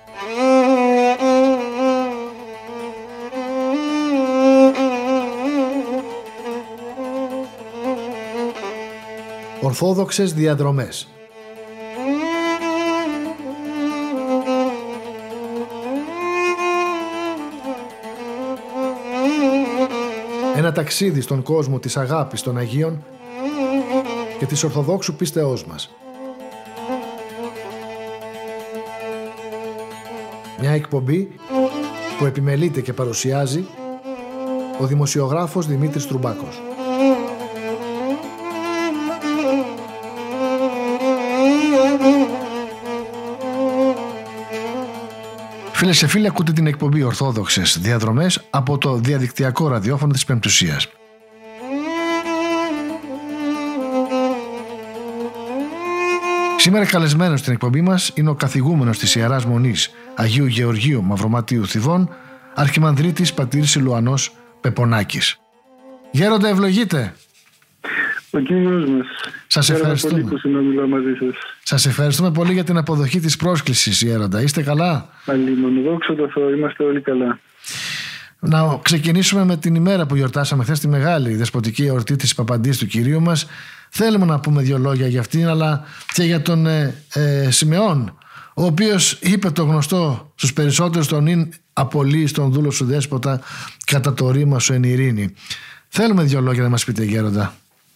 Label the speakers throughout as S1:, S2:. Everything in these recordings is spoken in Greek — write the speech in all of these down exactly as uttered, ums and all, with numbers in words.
S1: Ορθόδοξες διαδρομές. Ένα ταξίδι στον κόσμο της αγάπης των Αγίων και της Ορθοδόξου πίστεώς μας. Μια εκπομπή που επιμελείται και παρουσιάζει ο δημοσιογράφος Δημήτρης Τρουμπάκος. Φίλες και φίλοι, ακούτε την εκπομπή Ορθόδοξες Διαδρομές από το διαδικτυακό ραδιόφωνο της Πεμπτουσίας. Σήμερα καλεσμένος στην εκπομπή μας είναι ο καθηγούμενος της Ιεράς Μονής Αγίου Γεωργίου Μαυροματίου Θηβών, Αρχιμανδρίτης πατήρ Σιλουανός Πεπονάκης. Γέροντα, ευλογείτε.
S2: Ο Κύριος μας.
S1: Σας ευχαριστούμε.
S2: Πολύ που συνομιλώ μαζί σας.
S1: Σας ευχαριστούμε πολύ για την αποδοχή της πρόσκλησης, Γέροντα. Είστε καλά?
S2: Αλλήμον, δόξα τω Θεώ, είμαστε όλοι καλά.
S1: Να ξεκινήσουμε με την ημέρα που γιορτάσαμε χθες, τη μεγάλη δεσποτική εορτή της Παπαντής του Κυρίου μας. Θέλουμε να πούμε δύο λόγια για αυτήν, αλλά και για τον ε, ε, Σιμεών, ο οποίος είπε το γνωστό στους περισσότερους, τον «Ειν απολύεις τον δούλο σου δέσποτα κατά το ρήμα σου εν ειρήνη». Θέλουμε δύο λόγια να μας πείτε, Γέροντα.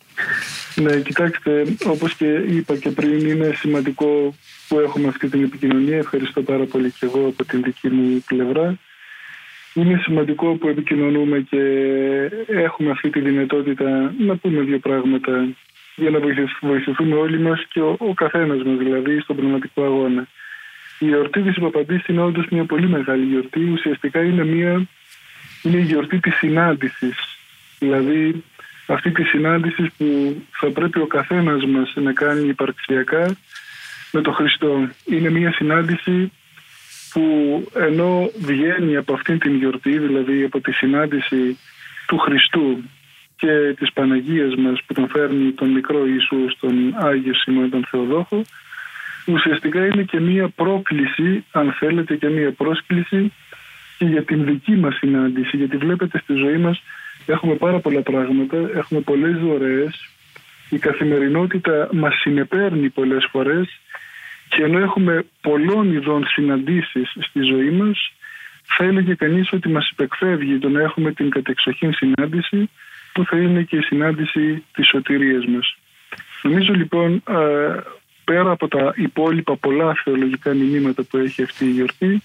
S2: Ναι, κοιτάξτε, όπως και είπα και πριν, είναι σημαντικό που έχουμε αυτή την επικοινωνία. Ευχαριστώ πάρα πολύ και εγώ από την δική μου πλευρά. Είναι σημαντικό που επικοινωνούμε και έχουμε αυτή τη δυνατότητα να πούμε δύο πράγματα για να βοηθηθούμε όλοι μας και ο, ο καθένας μας, δηλαδή, στον πνευματικό αγώνα. Η γιορτή της Παπαντής είναι όντως μια πολύ μεγάλη γιορτή. Ουσιαστικά είναι, μια, είναι η γιορτή της συνάντησης. Δηλαδή, αυτή τη συνάντηση που θα πρέπει ο καθένας μας να κάνει υπαρξιακά με τον Χριστό. Είναι μια συνάντηση που ενώ βγαίνει από αυτήν την γιορτή, δηλαδή από τη συνάντηση του Χριστού και της Παναγίας μας που τον φέρνει τον μικρό Ιησού στον Άγιο Σιμεών τον Θεοδόχο, ουσιαστικά είναι και μια πρόκληση, αν θέλετε, και μια πρόσκληση και για την δική μας συνάντηση, γιατί βλέπετε στη ζωή μας έχουμε πάρα πολλά πράγματα, έχουμε πολλές δωρεές, η καθημερινότητα μας συνεπέρνει πολλές φορές και ενώ έχουμε πολλών ειδών συναντήσεις στη ζωή μας, θα έλεγε κανείς ότι μας υπεκφεύγει το να έχουμε την κατεξοχήν συνάντηση που θα είναι και η συνάντηση της σωτηρίας μας. Νομίζω λοιπόν, πέρα από τα υπόλοιπα πολλά θεολογικά μηνύματα που έχει αυτή η γιορτή,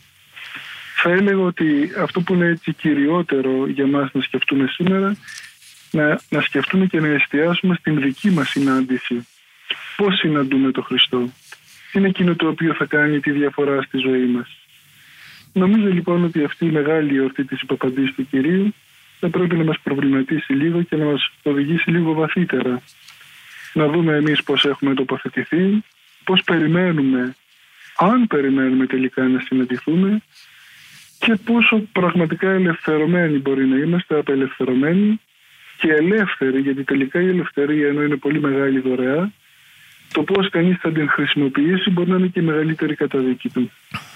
S2: θα έλεγα ότι αυτό που είναι έτσι κυριότερο για μας να σκεφτούμε σήμερα, να, να σκεφτούμε και να εστιάσουμε στην δική μας συνάντηση. Πώς συναντούμε τον Χριστό. Τι είναι εκείνο το οποίο θα κάνει τη διαφορά στη ζωή μας. Νομίζω λοιπόν ότι αυτή η μεγάλη εορτή της Παπαντής του Κυρίου θα πρέπει να μας προβληματίσει λίγο και να μας οδηγήσει λίγο βαθύτερα. Να δούμε εμείς πώς έχουμε τοποθετηθεί, πώς περιμένουμε, αν περιμένουμε τελικά να συναντηθούμε, και πόσο πραγματικά ελευθερωμένοι μπορεί να είμαστε, απελευθερωμένοι και ελεύθεροι, γιατί τελικά η ελευθερία, ενώ είναι πολύ μεγάλη δωρεά, το πώς κανείς θα την χρησιμοποιήσει μπορεί να είναι και η μεγαλύτερη καταδίκη του.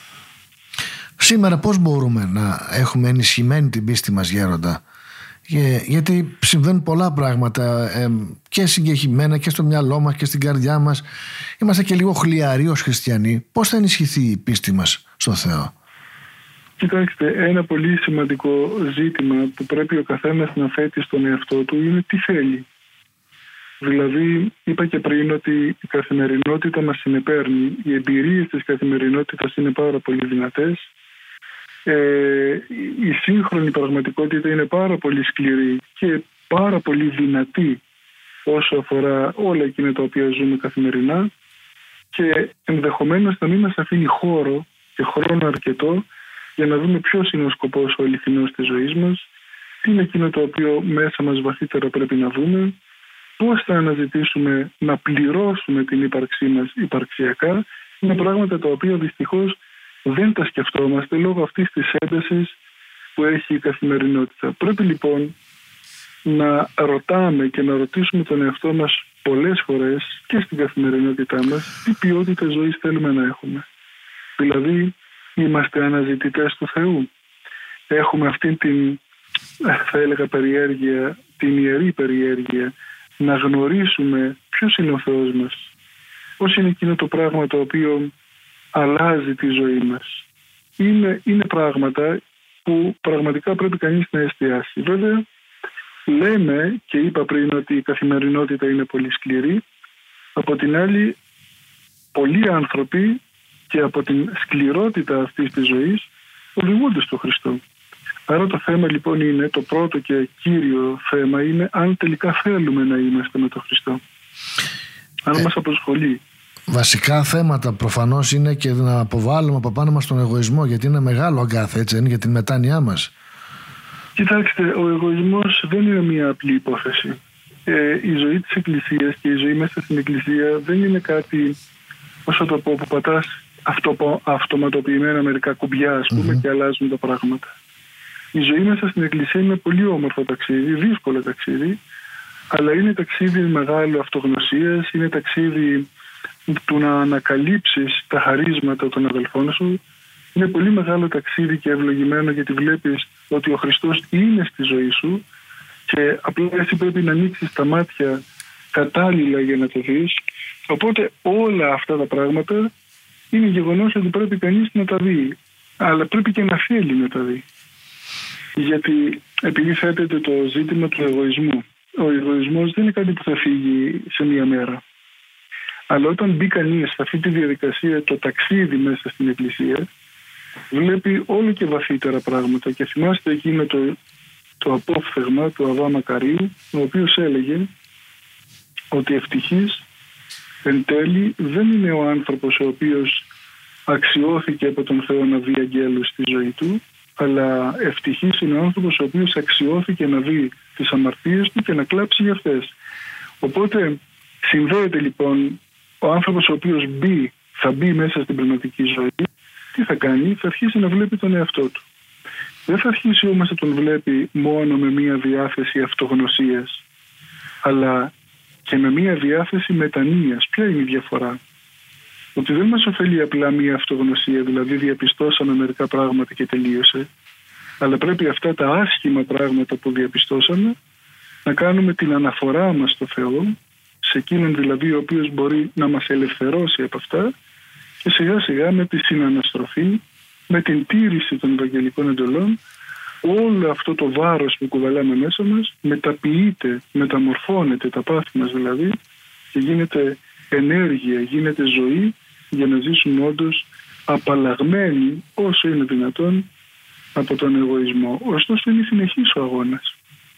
S1: Σήμερα πώς μπορούμε να έχουμε ενισχυμένη την πίστη μας, Γέροντα? Για, γιατί συμβαίνουν πολλά πράγματα ε, και συγκεκριμένα και στο μυαλό μας και στην καρδιά μας. Είμαστε και λίγο χλιαροί ως χριστιανοί. Πώς θα ενισχυθεί η πίστη μας στο Θεό?
S2: Κοιτάξτε, ένα πολύ σημαντικό ζήτημα που πρέπει ο καθένας να θέτει στον εαυτό του είναι τι θέλει. Δηλαδή, είπα και πριν ότι η καθημερινότητα μας συνεπέρνει, οι εμπειρίες της καθημερινότητας είναι πάρα πολύ δυνατές, ε, η σύγχρονη πραγματικότητα είναι πάρα πολύ σκληρή και πάρα πολύ δυνατή όσο αφορά όλα εκείνα τα οποία ζούμε καθημερινά και ενδεχομένως να μην μας αφήνει χώρο και χρόνο αρκετό για να δούμε ποιος είναι ο σκοπός ο αληθινός της ζωής μας, τι είναι εκείνο το οποίο μέσα μας βαθύτερα πρέπει να δούμε, πώς θα αναζητήσουμε να πληρώσουμε την ύπαρξή μας υπαρξιακά. Είναι πράγματα τα οποία δυστυχώς δεν τα σκεφτόμαστε λόγω αυτής της έντασης που έχει η καθημερινότητα. Πρέπει λοιπόν να ρωτάμε και να ρωτήσουμε τον εαυτό μας πολλές φορές και στην καθημερινότητά μας τι ποιότητα ζωής θέλουμε να έχουμε. Δηλαδή, Είμαστε αναζητητές του Θεού. Έχουμε αυτή την, θα έλεγα, περιέργεια, την ιερή περιέργεια, να γνωρίσουμε ποιος είναι ο Θεός μας. Πώς είναι εκείνο το πράγμα το οποίο αλλάζει τη ζωή μας. Είναι, είναι πράγματα που πραγματικά πρέπει κανείς να εστιάσει. Βέβαια, λέμε και είπα πριν ότι η καθημερινότητα είναι πολύ σκληρή. Από την άλλη, πολλοί άνθρωποι και από την σκληρότητα αυτής της ζωής οδηγούνται στο Χριστό. Άρα το θέμα λοιπόν είναι, το πρώτο και κύριο θέμα είναι αν τελικά θέλουμε να είμαστε με τον Χριστό. Αν ε, μας απασχολεί.
S1: Βασικά θέματα προφανώς είναι και να αποβάλουμε από πάνω μας τον εγωισμό, γιατί είναι μεγάλο αγκάθι, έτσι είναι, για την μετάνοιά μας.
S2: Κοιτάξτε, ο εγωισμός δεν είναι μια απλή υπόθεση. Ε, η ζωή της Εκκλησίας και η ζωή μέσα στην Εκκλησία δεν είναι κάτι, όσο το πω, που πατάς αυτο, αυτοματοποιημένα μερικά κουμπιά, ας πούμε, mm-hmm. και αλλάζουν τα πράγματα. Η ζωή μέσα στην Εκκλησία είναι πολύ όμορφο ταξίδι, δύσκολο ταξίδι, αλλά είναι ταξίδι μεγάλο αυτογνωσίας, είναι ταξίδι του να ανακαλύψεις τα χαρίσματα των αδελφών σου. Είναι πολύ μεγάλο ταξίδι και ευλογημένο, γιατί βλέπεις ότι ο Χριστός είναι στη ζωή σου και απλά εσύ πρέπει να ανοίξεις τα μάτια κατάλληλα για να το δεις. Οπότε όλα αυτά τα πράγματα είναι γεγονός ότι πρέπει κανείς να τα δει, αλλά πρέπει και να θέλει να τα δει. Γιατί επειδή θέτεται το ζήτημα του εγωισμού, ο εγωισμός δεν είναι κάτι που θα φύγει σε μία μέρα. Αλλά όταν μπει κανείς σε αυτή τη διαδικασία, το ταξίδι μέσα στην Εκκλησία, βλέπει όλο και βαθύτερα πράγματα. Και θυμάστε εκείνο το, το απόφθεγμα του Αββά Μακαρίου, ο οποίος έλεγε ότι ευτυχής εν τέλει δεν είναι ο άνθρωπος ο οποίος αξιώθηκε από τον Θεό να δει αγγέλους στη ζωή του, αλλά ευτυχής είναι ο άνθρωπος ο οποίος αξιώθηκε να δει τις αμαρτίες του και να κλάψει για αυτές. Οπότε συνδέεται λοιπόν ο άνθρωπος ο οποίος μπει, θα μπει μέσα στην πνευματική ζωή, τι θα κάνει, θα αρχίσει να βλέπει τον εαυτό του. Δεν θα αρχίσει όμως να τον βλέπει μόνο με μία διάθεση αυτογνωσίας, αλλά και με μία διάθεση μετανοίας. Ποια είναι η διαφορά? Ότι δεν μας ωφελεί απλά μία αυτογνωσία, δηλαδή διαπιστώσαμε μερικά πράγματα και τελείωσε, αλλά πρέπει αυτά τα άσχημα πράγματα που διαπιστώσαμε να κάνουμε την αναφορά μας στο Θεό, σε εκείνον δηλαδή ο οποίος μπορεί να μας ελευθερώσει από αυτά, και σιγά σιγά με τη συναναστροφή, με την τήρηση των Ευαγγελικών εντολών, όλο αυτό το βάρος που κουβαλάμε μέσα μας μεταποιείται, μεταμορφώνεται, τα πάθη μας δηλαδή, και γίνεται ενέργεια, γίνεται ζωή, για να ζήσουμε όντως απαλλαγμένοι όσο είναι δυνατόν από τον εγωισμό. Ωστόσο είναι συνεχής ο αγώνας.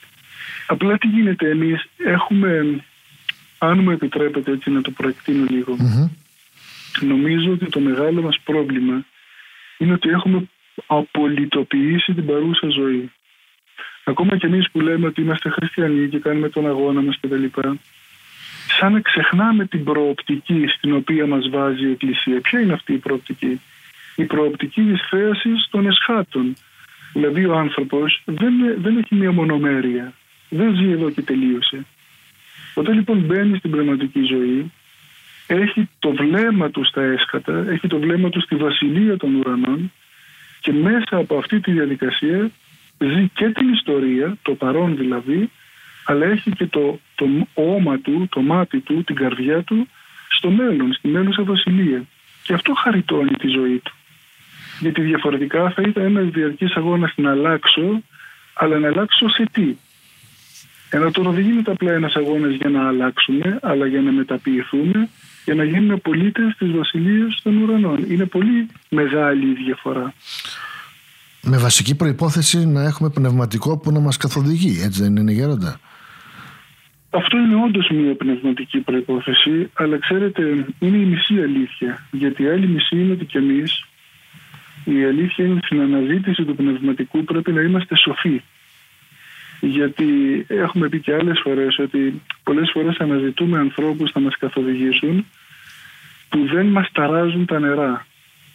S2: Απλά τι γίνεται, εμείς έχουμε, αν μου επιτρέπετε έτσι να το προεκτείνω λίγο, mm-hmm. νομίζω ότι το μεγάλο μας πρόβλημα είναι ότι έχουμε απολυτοποιήσει την παρούσα ζωή. Ακόμα και εμείς που λέμε ότι είμαστε χριστιανοί και κάνουμε τον αγώνα μας κτλ., σαν να ξεχνάμε την προοπτική στην οποία μας βάζει η Εκκλησία. Ποια είναι αυτή η προοπτική? Η προοπτική της θέασης των εσχάτων. Δηλαδή ο άνθρωπος δεν, δεν έχει μια μονομέρεια. Δεν ζει εδώ και τελείωσε. Όταν λοιπόν μπαίνει στην πνευματική ζωή, έχει το βλέμμα του στα έσχατα, έχει το βλέμμα του στη βασιλεία των ουρανών, και μέσα από αυτή τη διαδικασία ζει και την ιστορία, το παρόν δηλαδή, αλλά έχει και το, το όμα του, το μάτι του, την καρδιά του στο μέλλον, στη μέλουσα βασιλεία. Και αυτό χαριτώνει τη ζωή του. Γιατί διαφορετικά θα ήταν ένας διαρκής αγώνας να αλλάξω, αλλά να αλλάξω σε τι? Ενώ τώρα δεν γίνεται απλά ένας αγώνας για να αλλάξουμε, αλλά για να μεταποιηθούμε, για να γίνουμε πολίτες της βασιλείας των ουρανών. Είναι πολύ μεγάλη η διαφορά.
S1: Με βασική προϋπόθεση να έχουμε πνευματικό που να μας καθοδηγεί, έτσι δεν είναι, Γέροντα?
S2: Αυτό είναι όντως μια πνευματική προϋπόθεση, αλλά ξέρετε, είναι η μισή αλήθεια. Γιατί η άλλη μισή είναι ότι κι εμείς, η αλήθεια είναι ότι στην αναζήτηση του πνευματικού πρέπει να είμαστε σοφοί. Γιατί έχουμε πει και άλλες φορές ότι πολλές φορές αναζητούμε ανθρώπους να μας καθοδηγήσουν που δεν μας ταράζουν τα νερά.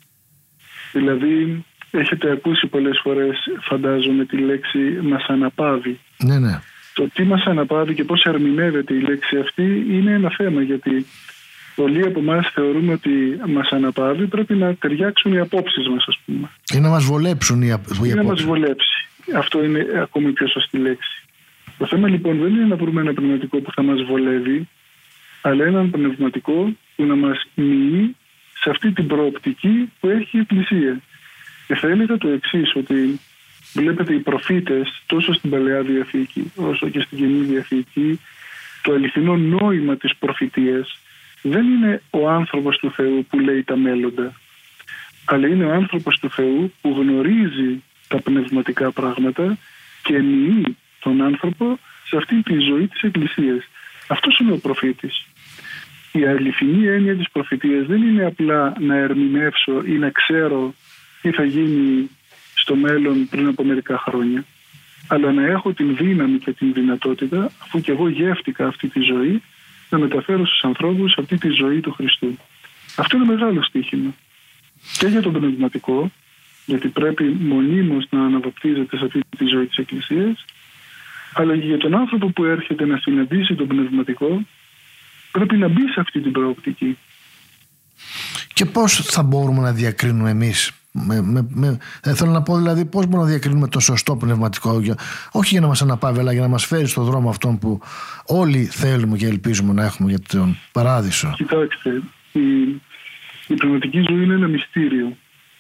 S2: Δηλαδή, έχετε ακούσει πολλές φορές, φαντάζομαι, τη λέξη «μας αναπαύει».
S1: Ναι, ναι.
S2: Το τι μας αναπαύει και πώς ερμηνεύεται η λέξη αυτή είναι ένα θέμα, γιατί πολλοί από εμάς θεωρούμε ότι μας αναπαύει, πρέπει να ταιριάξουν οι απόψεις μας, ας πούμε.
S1: Ή να μας βολέψουν οι απόψεις.
S2: Ή να μας βολέψει. Αυτό είναι ακόμη πιο σωστή λέξη. Το θέμα λοιπόν δεν είναι να βρούμε ένα πνευματικό που θα μας βολεύει, αλλά έναν πνευματικό που να μας μοιεί σε αυτή την προοπτική που έχει η Εκκλησία. Και θα έλεγα το εξής, ότι βλέπετε οι προφήτες τόσο στην Παλαιά Διαθήκη όσο και στην Καινή Διαθήκη, το αληθινό νόημα της προφητείας δεν είναι ο άνθρωπος του Θεού που λέει τα μέλλοντα, αλλά είναι ο άνθρωπος του Θεού που γνωρίζει τα πνευματικά πράγματα και μοιεί τον άνθρωπο σε αυτή τη ζωή της Εκκλησίας. Αυτός είναι ο προφήτης. Η αληθινή έννοια της προφητείας δεν είναι απλά να ερμηνεύσω ή να ξέρω τι θα γίνει στο μέλλον πριν από μερικά χρόνια, αλλά να έχω την δύναμη και την δυνατότητα, αφού και εγώ γεύτηκα αυτή τη ζωή, να μεταφέρω στους ανθρώπους αυτή τη ζωή του Χριστού. Αυτό είναι μεγάλο στοίχημα. Και για τον πνευματικό, γιατί πρέπει μονίμως να αναβαπτίζεται σε αυτή τη ζωή της Εκκλησίας, αλλά και για τον άνθρωπο που έρχεται να συναντήσει τον πνευματικό, πρέπει να μπει σε αυτή την προοπτική.
S1: Και πώς θα μπορούμε να διακρίνουμε εμείς, με, με, με, θέλω να πω δηλαδή πώς μπορούμε να διακρίνουμε το σωστό πνευματικό, για, όχι για να μας αναπαύει, αλλά για να μας φέρει στον δρόμο αυτόν που όλοι θέλουμε και ελπίζουμε να έχουμε για τον παράδεισο.
S2: Κοιτάξτε, η, η πνευματική ζωή είναι ένα μυστήριο.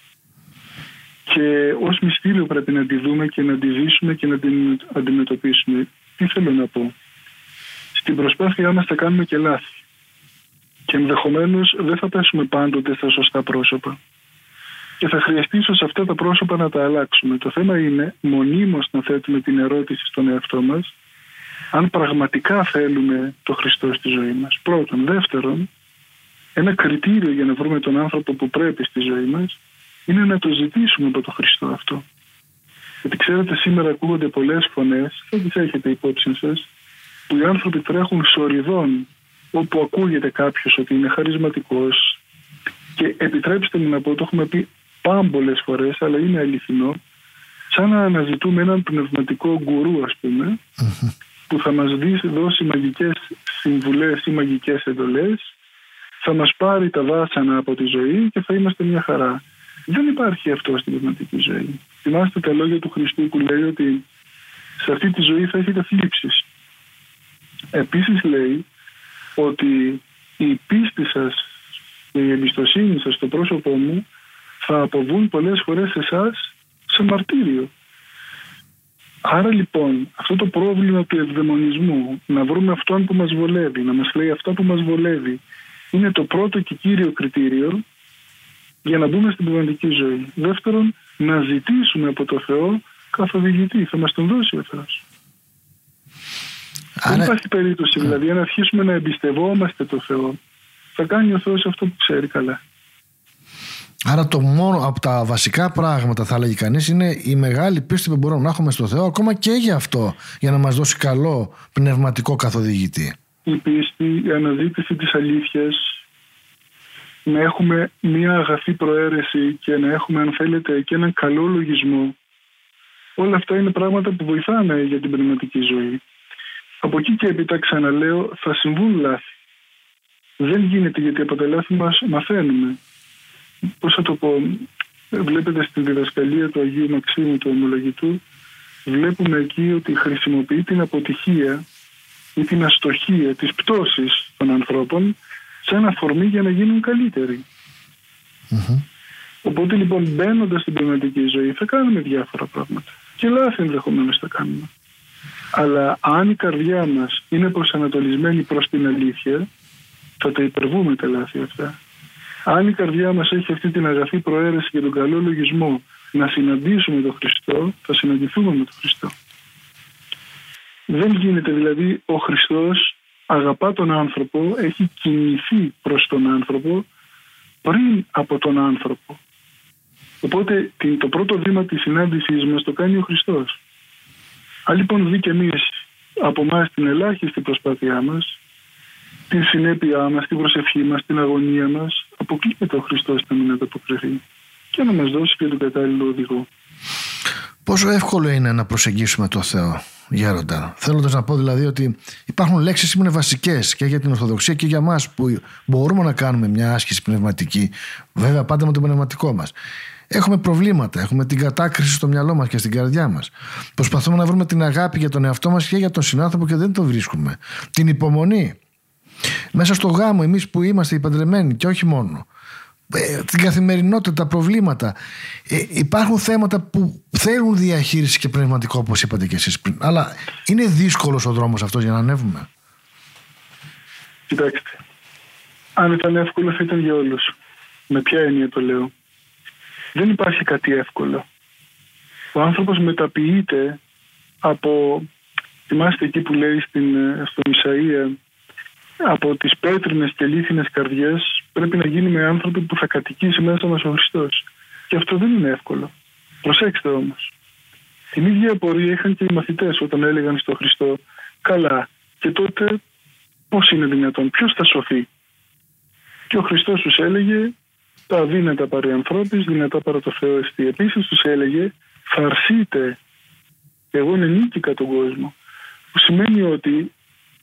S2: Και ως μυστήριο πρέπει να τη δούμε και να τη ζήσουμε και να την αντιμετωπίσουμε. Τι θέλω να πω? Στην προσπάθειά μας θα κάνουμε και λάθη. Και ενδεχομένως δεν θα πέσουμε πάντοτε στα σωστά πρόσωπα. Και θα χρειαστεί ίσως αυτά τα πρόσωπα να τα αλλάξουμε. Το θέμα είναι μονίμως να θέτουμε την ερώτηση στον εαυτό μας αν πραγματικά θέλουμε το Χριστό στη ζωή μας. Πρώτον. Δεύτερον, ένα κριτήριο για να βρούμε τον άνθρωπο που πρέπει στη ζωή μας είναι να το ζητήσουμε από τον Χριστό αυτό. Γιατί ξέρετε, σήμερα ακούγονται πολλές φωνές, θα τις έχετε υπόψη σας, που οι άνθρωποι τρέχουν σοριδών όπου ακούγεται κάποιος ότι είναι χαρισματικός, και επιτρέψτε μου να πω, το έχουμε πει πάμπολες φορές, αλλά είναι αληθινό, σαν να αναζητούμε έναν πνευματικό γκουρού, ας πούμε, mm-hmm. που θα μας δώσει μαγικές συμβουλές ή μαγικές εντολές, θα μας πάρει τα βάσανα από τη ζωή και θα είμαστε μια χαρά. Δεν υπάρχει αυτό στην πνευματική ζωή. Θυμάστε τα λόγια του Χριστού που λέει ότι σε αυτή τη ζωή θα έχετε θλίψεις. Επίσης λέει ότι η πίστη σας και η εμπιστοσύνη σας στο πρόσωπό μου θα αποβούν πολλές φορές σε εσάς σε μαρτύριο. Άρα λοιπόν αυτό το πρόβλημα του ευδαιμονισμού, να βρούμε αυτόν που μας βολεύει, να μας λέει αυτό που μας βολεύει, είναι το πρώτο και κύριο κριτήριο για να μπούμε στην πνευματική ζωή. Δεύτερον, να ζητήσουμε από το Θεό καθοδηγητή. Θα μας τον δώσει ο Θεός. Άρα... Δεν υπάρχει περίπτωση δηλαδή αν αρχίσουμε να εμπιστευόμαστε το Θεό, θα κάνει ο Θεός αυτό που ξέρει καλά.
S1: Άρα το μόνο από τα βασικά πράγματα, θα λέγει κανείς, είναι η μεγάλη πίστη που μπορούμε να έχουμε στο Θεό, ακόμα και για αυτό, για να μας δώσει καλό πνευματικό καθοδηγητή.
S2: Η πίστη, η αναζήτηση της αλήθειας, να έχουμε μια αγαθή προαίρεση και να έχουμε, αν θέλετε, και έναν καλό λογισμό. Όλα αυτά είναι πράγματα που βοηθάνε για την πνευματική ζωή. Από εκεί και έπειτα, ξαναλέω, θα συμβούν λάθη. Δεν γίνεται, γιατί από τα λάθη μας μαθαίνουμε. Πώς θα το πω, βλέπετε στην διδασκαλία του Αγίου Μαξίμου του Ομολογητού, βλέπουμε εκεί ότι χρησιμοποιεί την αποτυχία ή την αστοχία της πτώσης των ανθρώπων σαν αφορμή για να γίνουν καλύτεροι. Mm-hmm. Οπότε λοιπόν, μπαίνοντας στην πνευματική ζωή, θα κάνουμε διάφορα πράγματα. Και λάθη ενδεχομένως θα κάνουμε. Αλλά αν η καρδιά μας είναι προσανατολισμένη προς την αλήθεια, θα τα υπερβούμε τα λάθη αυτά. Αν η καρδιά μας έχει αυτή την αγαθή προαίρεση και τον καλό λογισμό να συναντήσουμε τον Χριστό, θα συναντηθούμε με τον Χριστό. Δεν γίνεται δηλαδή, ο Χριστός αγαπά τον άνθρωπο, έχει κινηθεί προς τον άνθρωπο πριν από τον άνθρωπο. Οπότε το πρώτο βήμα της συνάντησής μας το κάνει ο Χριστός. Αν λοιπόν δει και εμείς από εμάς την ελάχιστη προσπάθειά μας, την συνέπειά μας, την προσευχή μας, την αγωνία μας, αποκλείεται ο Χριστός να μην ανταποκριθεί και να μας δώσει και τον κατάλληλο οδηγό.
S1: Πόσο εύκολο είναι να προσεγγίσουμε το Θεό? γέροντα. Θέλοντας να πω δηλαδή ότι υπάρχουν λέξεις που είναι βασικές και για την Ορθοδοξία και για μας, που μπορούμε να κάνουμε μια άσκηση πνευματική, βέβαια πάντα με το πνευματικό μας. Έχουμε προβλήματα, έχουμε την κατάκριση στο μυαλό μας και στην καρδιά μας. Προσπαθούμε να βρούμε την αγάπη για τον εαυτό μας και για τον συνάνθρωπο και δεν το βρίσκουμε. Την υπομονή. Μέσα στο γάμο, εμείς που είμαστε οι παντρεμένοι και όχι μόνο, ε, την καθημερινότητα, τα προβλήματα, ε, υπάρχουν θέματα που θέλουν διαχείριση και πνευματικό, όπως είπατε και εσείς πριν. Αλλά είναι δύσκολος ο δρόμος αυτός για να ανέβουμε.
S2: Κοιτάξτε, αν ήταν εύκολο θα ήταν για όλους. Με ποια έννοια το λέω? Δεν υπάρχει κάτι εύκολο. Ο άνθρωπος μεταποιείται από, θυμάστε εκεί που λέει στην, στον Ισαΐα, από τις πέτρινες και λίθινες καρδιές πρέπει να γίνει με άνθρωποι που θα κατοικήσει μέσα μας ο Χριστός. Και αυτό δεν είναι εύκολο. Προσέξτε όμως. Την ίδια απορία είχαν και οι μαθητές όταν έλεγαν στον Χριστό, καλά, και τότε πώς είναι δυνατόν, ποιος θα σωθεί? Και ο Χριστός τους έλεγε, τα αδύνατα παρά ανθρώπης, δυνατά παρά το Θεό εστί. Επίσης τους έλεγε, θα αρσείτε, εγώ ενίκηκα τον κόσμο. Που σημαίνει ότι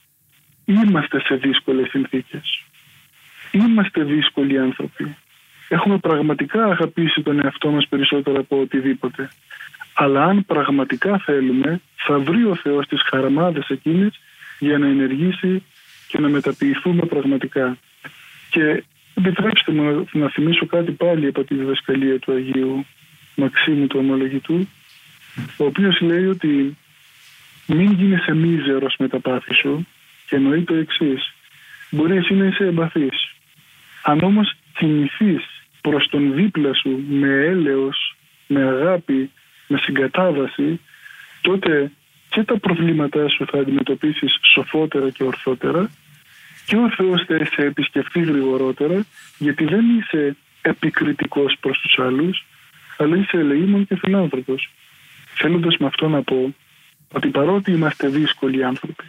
S2: είμαστε σε δύσκολες συνθήκες. Είμαστε δύσκολοι άνθρωποι. Έχουμε πραγματικά αγαπήσει τον εαυτό μας περισσότερο από οτιδήποτε. Αλλά αν πραγματικά θέλουμε, θα βρει ο Θεός τις χαραμάδες εκείνες για να ενεργήσει και να μεταποιηθούμε πραγματικά. Και επιτρέψτε μου να θυμίσω κάτι πάλι από τη διδασκαλία του Αγίου Μαξίμου του Ομολογητού, ο οποίος λέει ότι μην γίνεσαι μίζερος με τα πάθη σου, και εννοεί το εξής: μπορεί εσύ να είσαι εμπαθής. Αν όμως κινηθείς προς τον δίπλα σου με έλεος, με αγάπη, με συγκατάβαση, τότε και τα προβλήματά σου θα αντιμετωπίσεις σοφότερα και ορθότερα και ο Θεός θα σε επισκεφτεί γρηγορότερα, γιατί δεν είσαι επικριτικός προς τους άλλους, αλλά είσαι ελεήμων και φιλάνθρωπος. Θέλοντας με αυτό να πω ότι παρότι είμαστε δύσκολοι άνθρωποι,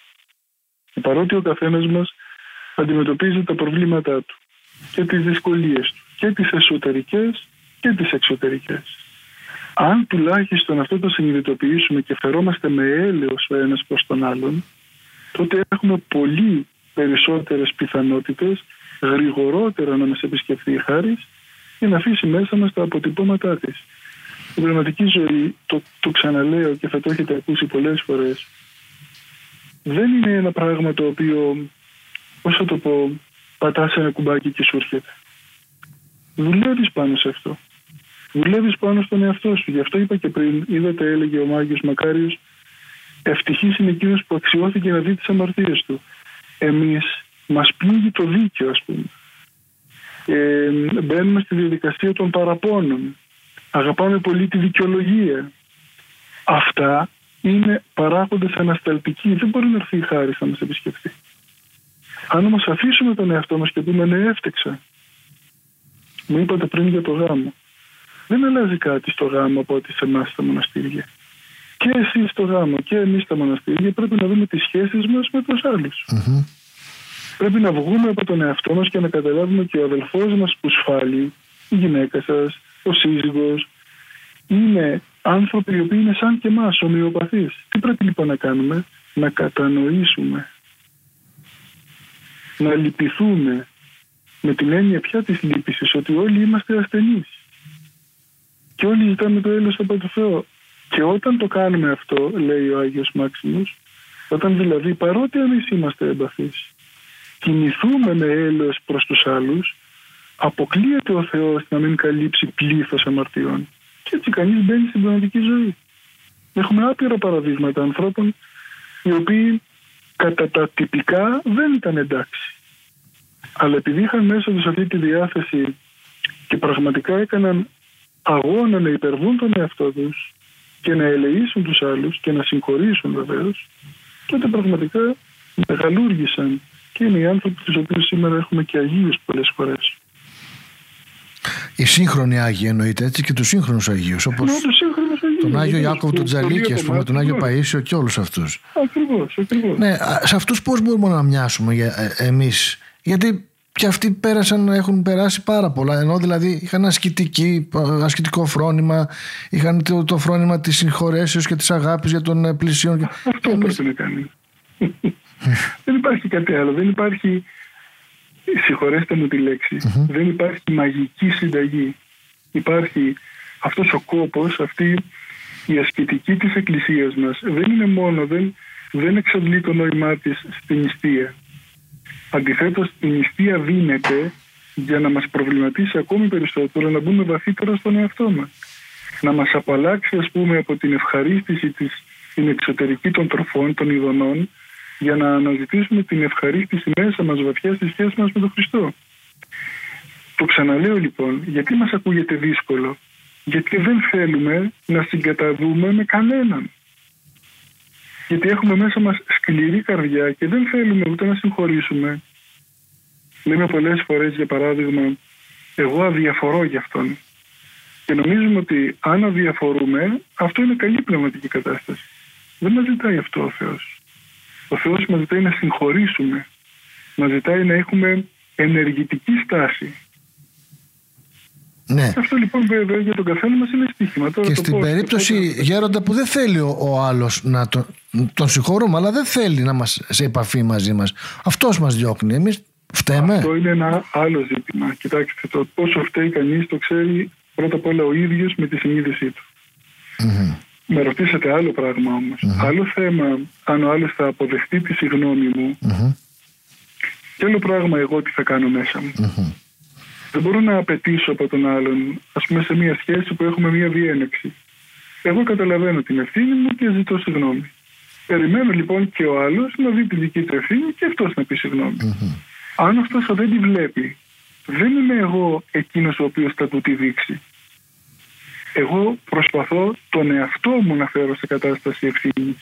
S2: και παρότι ο καθένας μας αντιμετωπίζει τα προβλήματά του και τις δυσκολίες του, και τις εσωτερικές και τις εξωτερικές, αν τουλάχιστον αυτό το συνειδητοποιήσουμε και φερόμαστε με έλεος ο ένας προς τον άλλον, τότε έχουμε πολύ περισσότερες πιθανότητες γρηγορότερα να μας επισκεφθεί η χάρις και να αφήσει μέσα μας τα αποτυπώματά της. Η πνευματική ζωή, το, το ξαναλέω και θα το έχετε ακούσει πολλές φορές, δεν είναι ένα πράγμα το οποίο, πώς θα το πω, πατάς ένα κουμπάκι και σου έρχεται. Δουλεύεις πάνω σε αυτό. Δουλεύεις πάνω στον εαυτό σου. Γι' αυτό είπα και πριν, είδατε, έλεγε ο Μάγιος Μακάριος, ευτυχής είναι εκείνος που αξιώθηκε να δει τις αμαρτίες του. Εμείς μας πλήγει το δίκαιο, ας πούμε. Ε, μπαίνουμε στη διαδικασία των παραπώνων. Αγαπάμε πολύ τη δικαιολογία. Αυτά είναι παράγοντες ανασταλτικοί. Δεν μπορεί να έρθει η χάρις να μας επισκεφτεί. Αν όμως αφήσουμε τον εαυτό μας και πούμε ναι, έφτεξα. Μου είπατε πριν για το γάμο. Δεν αλλάζει κάτι στο γάμο από ό,τι σε εμάς στα μοναστήρια. Και εσείς στο γάμο και εμείς στα μοναστήρια πρέπει να δούμε τις σχέσεις μας με τους άλλους. Mm-hmm. Πρέπει να βγούμε από τον εαυτό μας και να καταλάβουμε και ο αδελφός μας που σφάλει, η γυναίκα σας, ο σύζυγος, είναι άνθρωποι οι οποίοι είναι σαν και εμάς, ομοιοπαθείς. Τι πρέπει λοιπόν να κάνουμε? Να κατανοήσουμε, να λυπηθούμε, με την έννοια πια της λύπησης, ότι όλοι είμαστε ασθενείς και όλοι ζητάμε το έλεος από το Θεό. Και όταν το κάνουμε αυτό, λέει ο Άγιος Μάξιμος, όταν δηλαδή παρότι εμείς είμαστε εμπαθείς, κινηθούμε με έλεος προς τους άλλους, αποκλείεται ο Θεός να μην καλύψει πλήθος αμαρτιών. Και έτσι κανείς μπαίνει στην πνευματική ζωή. Έχουμε άπειρα παραδείγματα ανθρώπων οι οποίοι κατά τα τυπικά δεν ήταν εντάξει. Αλλά επειδή είχαν μέσα τους αυτή τη διάθεση και πραγματικά έκαναν αγώνα να υπερβούν τον εαυτό τους και να ελεήσουν τους άλλους και να συγχωρήσουν βεβαίως, τότε πραγματικά μεγαλούργησαν και είναι οι άνθρωποι τους οποίους σήμερα έχουμε και Αγίους πολλές φορές.
S1: Οι σύγχρονοι Άγιοι εννοείται, έτσι, και τους σύγχρονους Αγίους, όπως
S2: ναι, τους σύγχρονους Αγίους,
S1: τον Άγιο Ιάκωβο τον Τζαλίκη, ας πούμε, τον Άγιο Παΐσιο και όλους αυτούς.
S2: Ακριβώς, ακριβώς.
S1: Ναι, σε αυτούς πώς μπορούμε να μοιάσουμε για, ε, εμείς? Γιατί και αυτοί πέρασαν, έχουν περάσει πάρα πολλά, ενώ δηλαδή είχαν ασκητική, ασκητικό φρόνημα, είχαν το, το φρόνημα της συγχωρέσεως και της αγάπης για τον πλησίον.
S2: Αυτό εμείς... πρέπει να κάνει. Δεν υπάρχει κάτι άλλο, δεν υπάρχει, συγχωρέστε μου τη λέξη, mm-hmm. δεν υπάρχει μαγική συνταγή. Υπάρχει αυτός ο κόπος, αυτή η ασκητική της Εκκλησίας μας. Δεν είναι μόνο, δεν, δεν εξαντλεί το νόημά της στην νηστεία. Αντιθέτως, η νηστεία δίνεται για να μας προβληματίσει ακόμη περισσότερο, να μπούμε βαθύτερα στον εαυτό μας. Να μας απαλλάξει, ας πούμε, από την ευχαρίστηση της, την εξωτερική των τροφών, των ειδονών, για να αναζητήσουμε την ευχαρίστηση μέσα μας βαθιά στη σχέση μας με τον Χριστό. Το ξαναλέω λοιπόν, γιατί μας ακούγεται δύσκολο? Γιατί δεν θέλουμε να συγκαταδούμε με κανέναν. Γιατί έχουμε μέσα μας σκληρή καρδιά και δεν θέλουμε ούτε να συγχωρήσουμε. Λέμε πολλές φορές, για παράδειγμα, εγώ αδιαφορώ για αυτόν. Και νομίζουμε ότι αν αδιαφορούμε, αυτό είναι καλή πνευματική κατάσταση. Δεν μας ζητάει αυτό ο Θεός. Ο Θεός μας ζητάει να συγχωρήσουμε. Μας ζητάει να έχουμε ενεργητική στάση.
S1: Ναι.
S2: Αυτό λοιπόν βέβαια για τον καθένα μας είναι στοίχημα. Τώρα
S1: και
S2: το
S1: στην
S2: πώς,
S1: περίπτωση, το Γέροντα, που δεν θέλει ο, ο άλλος να τον, τον συγχωρούμε, αλλά δεν θέλει να μας σε επαφή μαζί μας, αυτός μας διώχνει. Εμείς φταίμε?
S2: Αυτό είναι ένα άλλο ζήτημα. Κοιτάξτε, το πόσο φταίει κανείς το ξέρει πρώτα απ' όλα ο ίδιος με τη συνείδησή του. Mm-hmm. Με ρωτήσατε άλλο πράγμα όμως. Mm-hmm. Άλλο θέμα, αν ο άλλος θα αποδεχτεί τη συγγνώμη μου, mm-hmm. και άλλο πράγμα εγώ τι θα κάνω μέσα μου. Mm-hmm. Δεν μπορώ να απαιτήσω από τον άλλον, ας πούμε, σε μια σχέση που έχουμε μια διένεξη. Εγώ καταλαβαίνω την ευθύνη μου και ζητώ συγγνώμη. Περιμένω λοιπόν και ο άλλος να δει τη δική του ευθύνη και αυτός να πει συγγνώμη. Mm-hmm. Αν αυτός δεν τη βλέπει, δεν είμαι εγώ εκείνος ο οποίος θα του τη δείξει. Εγώ προσπαθώ τον εαυτό μου να φέρω σε κατάσταση ευθύνης.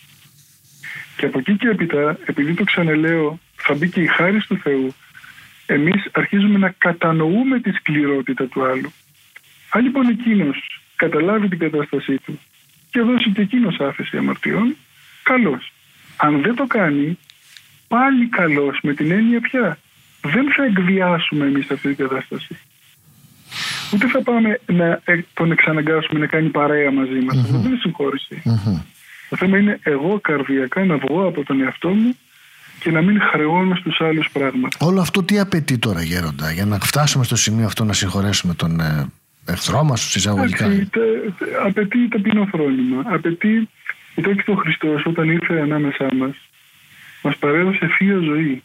S2: Και από εκεί και έπειτα, επειδή το ξαναλέω, θα μπει και η χάρις του Θεού, εμείς αρχίζουμε να κατανοούμε τη σκληρότητα του άλλου. Αν λοιπόν εκείνος καταλάβει την κατάστασή του και δώσει και εκείνος άφεση αμαρτιών, καλώς. Αν δεν το κάνει, πάλι καλώς, με την έννοια πια. Δεν θα εκβιάσουμε εμείς αυτή την κατάσταση. Ούτε θα πάμε να τον εξαναγκάσουμε να κάνει παρέα μαζί μας. Mm-hmm. Δεν είναι συγχώρηση. Mm-hmm. Το θέμα είναι εγώ καρδιακά να βγω από τον εαυτό μου και να μην χρεώνω στους άλλους πράγματα.
S1: Όλο αυτό τι απαιτεί τώρα, Γέροντα, για να φτάσουμε στο σημείο αυτό να συγχωρέσουμε τον ε, εχθρό μας, εισαγωγικά?
S2: Απαιτεί ταπεινό φρόνημα. Απαιτεί, κοιτάξτε, ο Χριστός όταν ήρθε ανάμεσά μας, μας παρέδωσε θεία ζωή.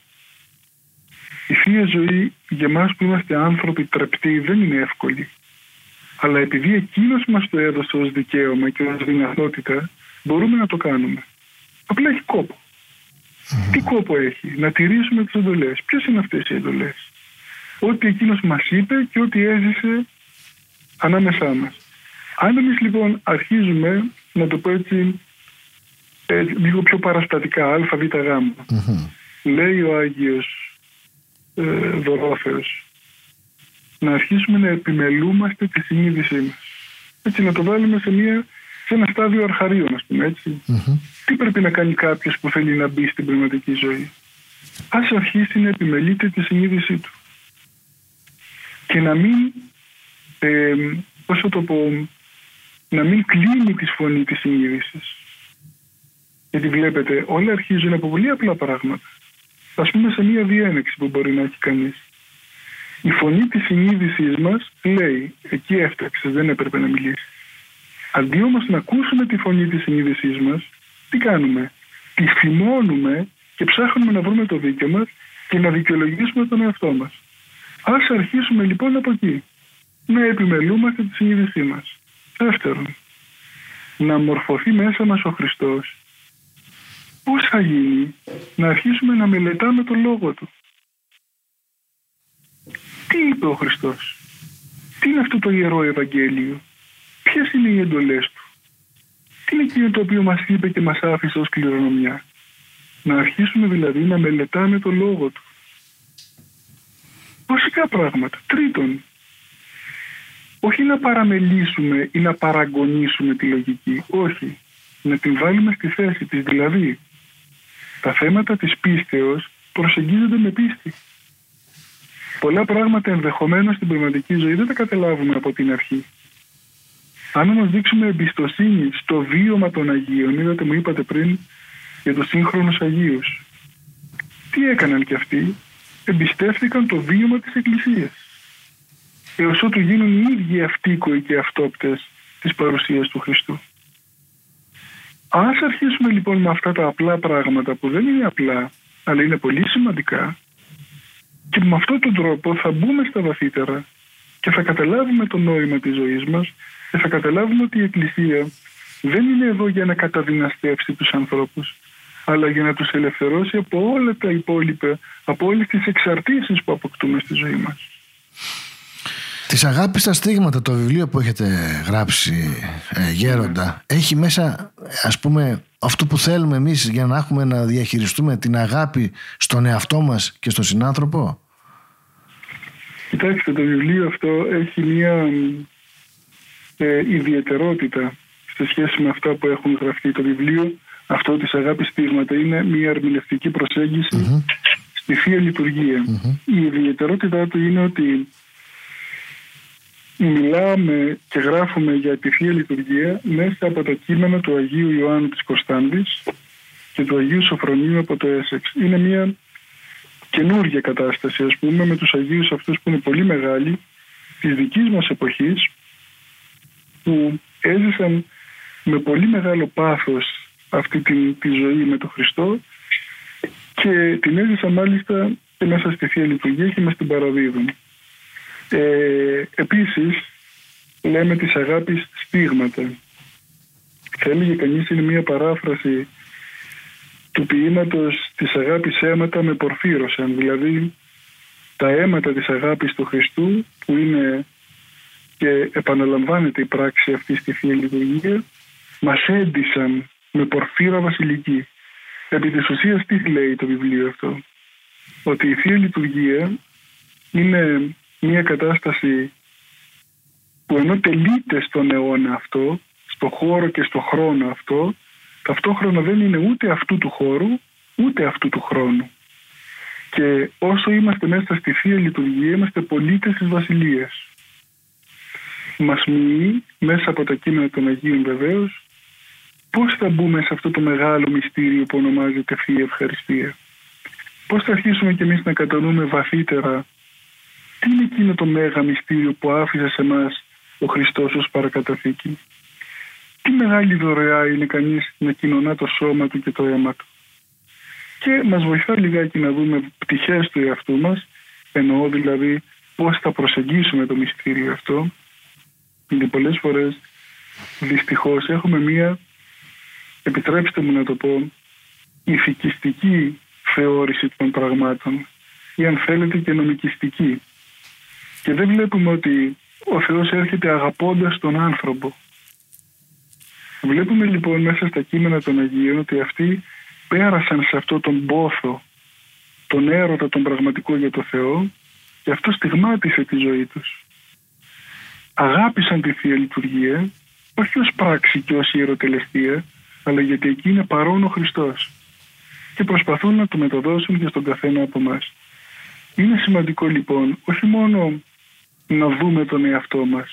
S2: Η θεία ζωή για εμάς που είμαστε άνθρωποι τρεπτοί δεν είναι εύκολη. Αλλά επειδή εκείνος μας το έδωσε ως δικαίωμα και ως δυνατότητα, μπορούμε να το κάνουμε. Απλά έχει κόπο. Mm. Τι κόπο έχει? Να τηρήσουμε τις εντολές. Ποιες είναι αυτές οι εντολές? Ό,τι εκείνος μας είπε και ό,τι έζησε ανάμεσά μας. Αν εμείς λοιπόν αρχίζουμε, να το πω έτσι, ε, λίγο πιο παραστατικά, α, β, γ, mm-hmm. λέει ο Άγιος ε, Δωρόθεος, να αρχίσουμε να επιμελούμαστε τη συνείδησή μας. Έτσι, να το βάλουμε σε, μια, σε ένα στάδιο αρχαρίων, ας πούμε, έτσι. Mm-hmm. Τι πρέπει να κάνει κάποιος που θέλει να μπει στην πνευματική ζωή? Ας αρχίσει να επιμελείται τη συνείδησή του. Και να μην, ε, πώς θα το πω, να μην κλείνει τη φωνή της συνείδησης. Γιατί βλέπετε, όλα αρχίζουν από πολύ απλά πράγματα. Ας πούμε σε μία διένεξη που μπορεί να έχει κανείς. Η φωνή της συνείδησης μας λέει, εκεί έφταξες, δεν έπρεπε να μιλήσει. Αντί όμως να ακούσουμε τη φωνή της συνείδησής μας, τι κάνουμε? Τη φημώνουμε και ψάχνουμε να βρούμε το δίκαιο μας και να δικαιολογήσουμε τον εαυτό μας. Ας αρχίσουμε λοιπόν από εκεί. Να επιμελούμαστε τη συνείδησή μας. Δεύτερον, να μορφωθεί μέσα μας ο Χριστός. Πώς θα γίνει? Να αρχίσουμε να μελετάμε τον Λόγο Του. Τι είπε ο Χριστός? Τι είναι αυτό το Ιερό Ευαγγέλιο? Ποιες είναι οι εντολές Του? Τι είναι εκείνο το οποίο μας είπε και μας άφησε ως κληρονομιά? Να αρχίσουμε δηλαδή να μελετάμε τον Λόγο Του. Βασικά πράγματα. Τρίτον, όχι να παραμελήσουμε ή να παραγωνίσουμε τη λογική. Όχι. Να την βάλουμε στη θέση της. Δηλαδή, τα θέματα της πίστεως προσεγγίζονται με πίστη. Πολλά πράγματα ενδεχομένως στην πνευματική ζωή δεν τα καταλάβουμε από την αρχή. Αν όμως δείξουμε εμπιστοσύνη στο βίωμα των Αγίων, είδατε μου είπατε πριν για τους σύγχρονους Αγίους. Τι έκαναν κι αυτοί? Εμπιστεύτηκαν το βίωμα της Εκκλησίας. Έως ότου γίνουν οι ίδιοι αυτοίκοοι και αυτόπτες της παρουσίας του Χριστού. Ας αρχίσουμε λοιπόν με αυτά τα απλά πράγματα που δεν είναι απλά, αλλά είναι πολύ σημαντικά, και με αυτόν τον τρόπο θα μπούμε στα βαθύτερα και θα καταλάβουμε το νόημα της ζωής μας και θα καταλάβουμε ότι η Εκκλησία δεν είναι εδώ για να καταδυναστεύσει τους ανθρώπους, αλλά για να τους ελευθερώσει από όλα τα υπόλοιπα, από όλες τις εξαρτήσεις που αποκτούμε στη ζωή μας.
S1: Της αγάπης στα στίγματα, το βιβλίο που έχετε γράψει, ε, Γέροντα, έχει μέσα, ας πούμε, αυτό που θέλουμε εμείς για να έχουμε να διαχειριστούμε την αγάπη στον εαυτό μας και στον συνάνθρωπο?
S2: Κοιτάξτε, το βιβλίο αυτό έχει μια ε, ιδιαιτερότητα σε σχέση με αυτά που έχουν γραφτεί. Το βιβλίο αυτό της αγάπης στίγματα είναι μια ερμηνευτική προσέγγιση mm-hmm. στη Θεία Λειτουργία. Mm-hmm. Η ιδιαιτερότητά του είναι ότι μιλάμε και γράφουμε για τη Θεία Λειτουργία μέσα από τα κείμενα του Αγίου Ιωάννου της Κωνσταντής και του Αγίου Σοφρονίου από το Έσεξ. Είναι μια καινούργια κατάσταση, ας πούμε, με τους Αγίους αυτούς που είναι πολύ μεγάλοι της δικής μας εποχής, που έζησαν με πολύ μεγάλο πάθος αυτή τη, τη ζωή με τον Χριστό και την έζησαν μάλιστα και μέσα στη Θεία Λειτουργία και μας την παραδίδουν. Ε, επίσης λέμε της αγάπης στίγματα. Θα έλεγε κανείς είναι μια παράφραση του ποίηματος της αγάπης αίματα με πορφύρωσαν, δηλαδή τα αίματα της αγάπης του Χριστού που είναι και επαναλαμβάνεται η πράξη αυτή στη Θεία Λειτουργία, μας έντυσαν με πορφύρα βασιλική. Επί της ουσίας τι λέει το βιβλίο αυτό? Ότι η Θεία Λειτουργία είναι μια κατάσταση που ενώ τελείται στον αιώνα αυτό, στο χώρο και στο χρόνο αυτό, ταυτόχρονα δεν είναι ούτε αυτού του χώρου, ούτε αυτού του χρόνου. Και όσο είμαστε μέσα στη Θεία Λειτουργία, είμαστε πολίτες της Βασιλείας. Μας μοιεί, μέσα από τα κείμενα των Αγίων βεβαίως, πώς θα μπούμε σε αυτό το μεγάλο μυστήριο που ονομάζεται Θεία Ευχαριστία. Πώς θα αρχίσουμε κι εμείς να κατανοούμε βαθύτερα τι είναι εκείνο το μέγα μυστήριο που άφησε σε εμάς ο Χριστός ως παρακαταθήκη. Τι μεγάλη δωρεά είναι κανείς να κοινωνά το σώμα του και το αίμα του. Και μας βοηθά λιγάκι να δούμε πτυχές του εαυτού μας, εννοώ δηλαδή πώς θα προσεγγίσουμε το μυστήριο αυτό. Γιατί πολλές φορές δυστυχώς έχουμε μία, επιτρέψτε μου να το πω, ηθικιστική θεώρηση των πραγμάτων ή αν θέλετε και νομικιστική. Και δεν βλέπουμε ότι ο Θεός έρχεται αγαπώντας τον άνθρωπο. Βλέπουμε λοιπόν μέσα στα κείμενα των Αγίων ότι αυτοί πέρασαν σε αυτό τον πόθο, τον έρωτα τον πραγματικό για το Θεό, και αυτό στιγμάτισε τη ζωή τους. Αγάπησαν τη Θεία Λειτουργία, όχι ως πράξη και ως ιεροτελεστία, αλλά γιατί εκεί είναι παρόν ο Χριστός. Και προσπαθούν να το μεταδώσουν και στον καθένα από εμάς. Είναι σημαντικό λοιπόν όχι μόνο να δούμε τον εαυτό μας,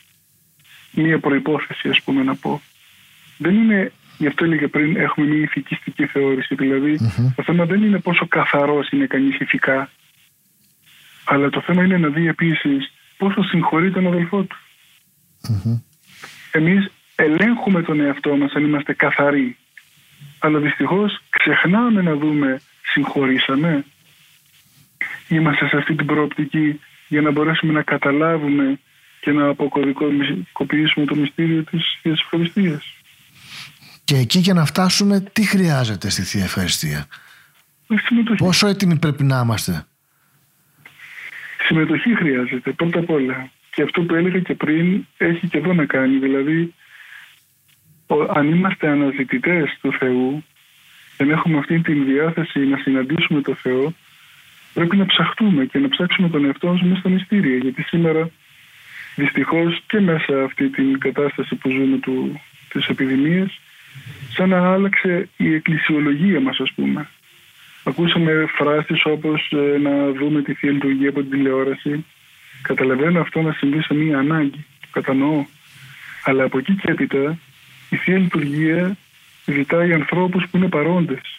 S2: μία προϋπόθεση ας πούμε να πω. Δεν είναι, γι' αυτό έλεγα πριν, έχουμε μία ηθικιστική θεώρηση, δηλαδή mm-hmm. το θέμα δεν είναι πόσο καθαρός είναι κανείς ηθικά, αλλά το θέμα είναι να δει επίσης πόσο συγχωρεί τον αδελφό του. Mm-hmm. Εμείς ελέγχουμε τον εαυτό μας αν είμαστε καθαροί, αλλά δυστυχώς ξεχνάμε να δούμε συγχωρήσαμε. Είμαστε σε αυτή την προοπτική για να μπορέσουμε να καταλάβουμε και να αποκωδικοποιήσουμε το μυστήριο της Θείας Ευχαριστίας.
S1: Και εκεί για να φτάσουμε τι χρειάζεται στη Θεία Ευχαριστία?
S2: Συμμετοχή.
S1: Πόσο έτοιμοι πρέπει να είμαστε?
S2: Συμμετοχή χρειάζεται πρώτα απ' όλα. Και αυτό που έλεγα και πριν έχει και εδώ να κάνει. Δηλαδή αν είμαστε αναζητητές του Θεού, δεν έχουμε αυτή την διάθεση να συναντήσουμε το Θεό, πρέπει να ψαχτούμε και να ψάξουμε τον εαυτό μας μέσα στα μυστήρια. Γιατί σήμερα δυστυχώς και μέσα αυτή την κατάσταση που ζούμε του, της επιδημίας, σαν να άλλαξε η εκκλησιολογία μας ας πούμε. Ακούσαμε φράσεις όπως ε, να δούμε τη Θεία Λειτουργία από την τηλεόραση. Καταλαβαίνω αυτό να συμβεί σε μία ανάγκη. Κατανοώ. Αλλά από εκεί και έπειτα η Θεία Λειτουργία ζητάει ανθρώπους που είναι παρόντες.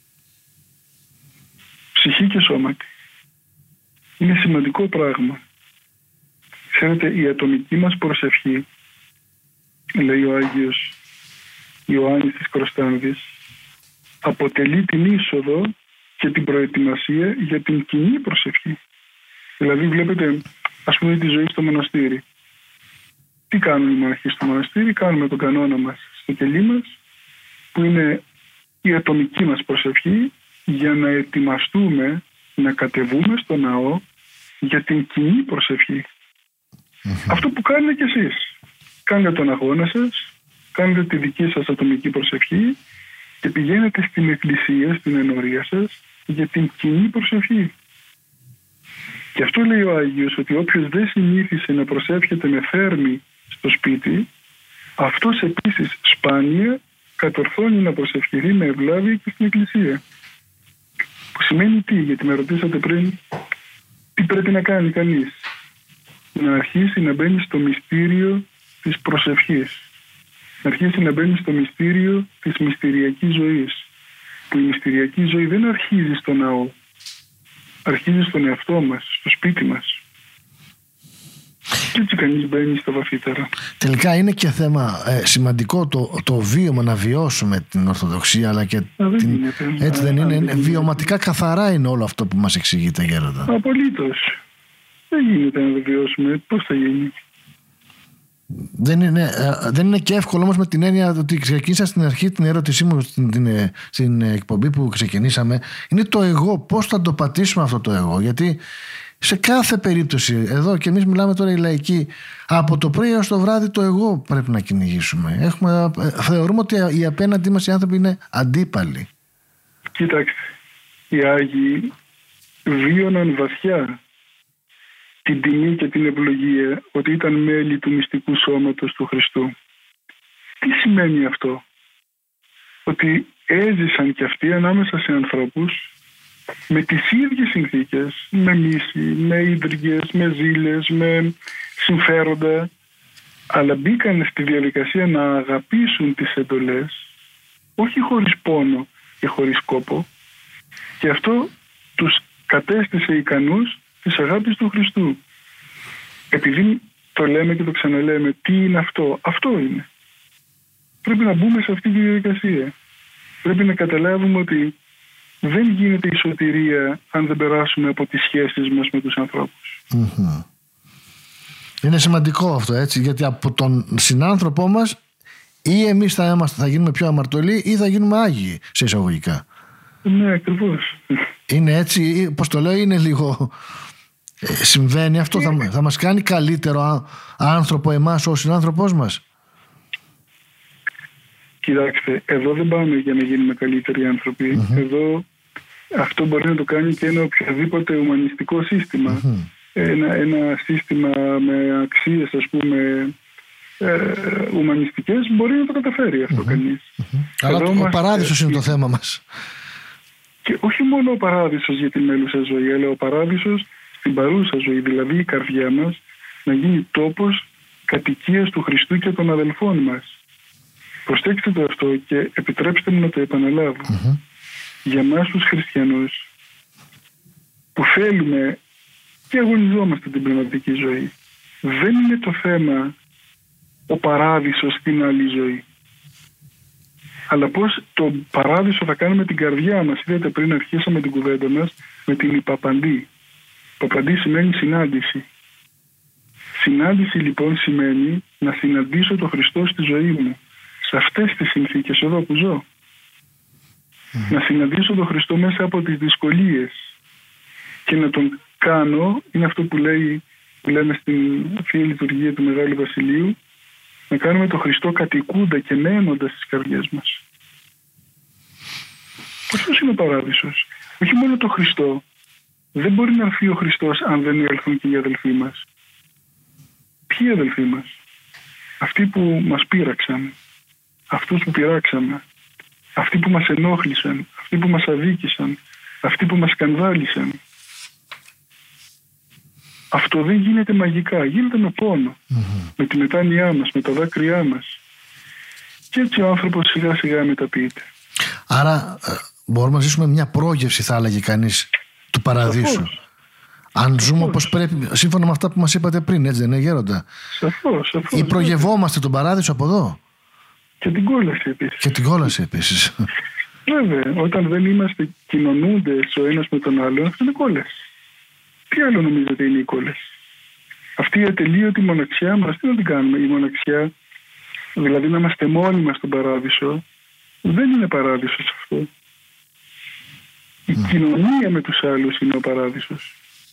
S2: Ψυχή και σώματι. Είναι σημαντικό πράγμα. Ξέρετε, η ατομική μας προσευχή, λέει ο Άγιος Ιωάννης της Κροστάνδης, αποτελεί την είσοδο και την προετοιμασία για την κοινή προσευχή. Δηλαδή βλέπετε, ας πούμε, τη ζωή στο μοναστήρι. Τι κάνουν οι μοναχοί στο μοναστήρι? Κάνουμε τον κανόνα μας στο κελί μας, που είναι η ατομική μας προσευχή, για να ετοιμαστούμε να κατεβούμε στο ναό για την κοινή προσευχή. Mm-hmm. Αυτό που κάνετε κι εσείς. Κάνετε τον αγώνα σας, κάνετε τη δική σας ατομική προσευχή και πηγαίνετε στην εκκλησία, στην ενορία σας, για την κοινή προσευχή. Και αυτό λέει ο Άγιος, ότι όποιος δεν συνήθισε να προσεύχεται με θέρμη στο σπίτι, αυτός επίσης σπάνια κατορθώνει να προσευχηθεί με ευλάβεια και στην εκκλησία. Που σημαίνει τι? Γιατί με ρωτήσατε πριν, τι πρέπει να κάνει κανείς? Να αρχίσει να μπαίνει στο μυστήριο της προσευχής. Να αρχίσει να μπαίνει στο μυστήριο της μυστηριακής ζωής. Που η μυστηριακή ζωή δεν αρχίζει στο ναό. Αρχίζει στον εαυτό μας, στο σπίτι μας. Και έτσι κανείς μπαίνει στα βαθύτερα.
S1: Τελικά είναι και θέμα ε, σημαντικό το, το βίωμα, να βιώσουμε την Ορθοδοξία, αλλά και
S2: Α, δεν
S1: την...
S2: γίνεται.
S1: έτσι δεν
S2: Α,
S1: είναι,
S2: δεν
S1: βιωματικά είναι. Καθαρά είναι όλο αυτό που μας εξηγείται, Γέροντα.
S2: Απολύτως. Δεν γίνεται να το βιώσουμε. Πώς θα γίνει?
S1: Δεν είναι, δεν είναι και εύκολο όμως, με την έννοια ότι ξεκίνησα στην αρχή την ερώτησή μου στην, την, στην εκπομπή που ξεκινήσαμε. Είναι το εγώ. Πώς θα το πατήσουμε αυτό το εγώ? Γιατί σε κάθε περίπτωση, εδώ και εμείς μιλάμε τώρα οι λαϊκοί, από το πρωί έως το βράδυ το εγώ πρέπει να κυνηγήσουμε. Έχουμε, θεωρούμε ότι οι απέναντί μας οι άνθρωποι είναι αντίπαλοι.
S2: Κοίταξτε, οι Άγιοι βίωναν βαθιά την τιμή και την ευλογία ότι ήταν μέλη του μυστικού σώματος του Χριστού. Τι σημαίνει αυτό? Ότι έζησαν κι αυτοί ανάμεσα σε ανθρώπους με τις ίδιες συνθήκες, με μίση, με ίδρυγες, με ζήλες, με συμφέροντα, αλλά μπήκαν στη διαδικασία να αγαπήσουν τις εντολές, όχι χωρίς πόνο και χωρίς κόπο, και αυτό τους κατέστησε ικανούς της αγάπης του Χριστού. Επειδή το λέμε και το ξαναλέμε, τι είναι αυτό? Αυτό είναι. Πρέπει να μπούμε σε αυτή τη διαδικασία. Πρέπει να καταλάβουμε ότι δεν γίνεται η σωτηρία αν δεν περάσουμε από τις σχέσεις μας με τους ανθρώπους.
S1: Mm-hmm. Είναι σημαντικό αυτό, έτσι, γιατί από τον συνάνθρωπό μας ή εμείς θα, είμαστε, θα γίνουμε πιο αμαρτωλοί ή θα γίνουμε άγιοι, σε εισαγωγικά.
S2: Ναι, ακριβώς.
S1: Είναι έτσι, πώς το λέω, είναι λίγο... Ε, συμβαίνει αυτό, θα, θα μας κάνει καλύτερο α, άνθρωπο εμάς ο συνάνθρωπός μας?
S2: Κοιτάξτε, εδώ δεν πάμε για να γίνουμε καλύτεροι άνθρωποι. Mm-hmm. Εδώ αυτό μπορεί να το κάνει και ένα οποιοδήποτε ουμανιστικό σύστημα. Mm-hmm. Ένα, ένα σύστημα με αξίες, ας πούμε, ε, ουμανιστικές, μπορεί να το καταφέρει αυτό mm-hmm. κανείς.
S1: Mm-hmm. Αλλά ο μας, παράδεισος ε, είναι το θέμα μας.
S2: Και όχι μόνο ο παράδεισος για τη μέλουσα ζωή, αλλά ο παράδεισος στην παρούσα ζωή, δηλαδή η καρδιά μας να γίνει τόπος κατοικίας του Χριστού και των αδελφών μας. Προσέξτε το αυτό και επιτρέψτε μου να το επαναλάβω. Mm-hmm. Για μας τους χριστιανούς που θέλουμε και αγωνιζόμαστε την πνευματική ζωή, δεν είναι το θέμα ο παράδεισος στην άλλη ζωή, αλλά πώς το παράδεισο θα κάνουμε την καρδιά μας. Είδατε πριν αρχίσαμε την κουβέντα μας με την υπαπαντή. Υπαπαντή σημαίνει συνάντηση. Συνάντηση λοιπόν σημαίνει να συναντήσω τον Χριστό στη ζωή μου, σε αυτές τις συνθήκες εδώ που ζω. Mm. Να συναντήσω τον Χριστό μέσα από τις δυσκολίες και να τον κάνω, είναι αυτό που, λέει, που λέμε στην Θεία Λειτουργία του Μεγάλου Βασιλείου, να κάνουμε τον Χριστό κατοικούντα και μένοντα στις καρδιές μας. Αυτός είναι ο παράδεισος. Όχι μόνο το Χριστό. Δεν μπορεί να έρθει ο Χριστός αν δεν έλθουν και οι αδελφοί μας. Ποιοι αδελφοί μας? Αυτοί που μας πείραξαν, αυτούς που πειράξαμε, αυτοί που μας ενόχλησαν, αυτοί που μας αδίκησαν, αυτοί που μας σκανδάλισαν. Αυτό δεν γίνεται μαγικά, γίνεται με πόνο, mm-hmm. με τη μετάνοιά μας, με τα δάκρυά μας. Και έτσι ο άνθρωπος σιγά σιγά μεταποιείται.
S1: Άρα μπορούμε να ζήσουμε μια πρόγευση, θα έλεγε κανείς, του παραδείσου. Σαφώς. Αν σαφώς. Ζούμε όπως πρέπει, σύμφωνα με αυτά που μας είπατε πριν, έτσι δεν είναι, Γέροντα?
S2: Σαφώς, σαφώς.
S1: Ή προγευόμαστε τον παράδεισο από εδώ?
S2: Και την κόλαση επίσης.
S1: Και την κόλαση επίσης.
S2: Βέβαια, όταν δεν είμαστε κοινωνούντες ο ένας με τον άλλον, αυτό είναι κόλαση. Τι άλλο νομίζετε είναι η κόλαση? Αυτή η ατελείωτη μοναξιά μας, τι να την κάνουμε? Η μοναξιά, δηλαδή να είμαστε μόνοι μας στον παράδεισο, δεν είναι παράδεισος αυτό. Η mm. κοινωνία με τους άλλους είναι ο παράδεισος.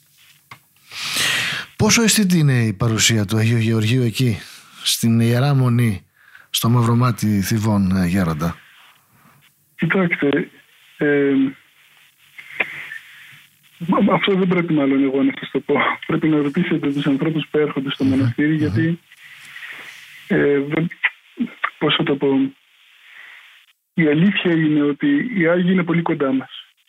S1: Πόσο αισθητή είναι η παρουσία του Αγίου Γεωργίου εκεί, στην Ιερά Μονή, στο Μαυρομάτι Θηβών, Γέροντα?
S2: Κοιτάξτε, ε, αυτό δεν πρέπει μάλλον εγώ να σας το πω. Πρέπει να ρωτήσετε τους ανθρώπους που έρχονται στο mm-hmm. μοναστήρι, mm-hmm. γιατί ε, πώς θα το πω, η αλήθεια είναι ότι οι Άγιοι είναι πολύ κοντά μας.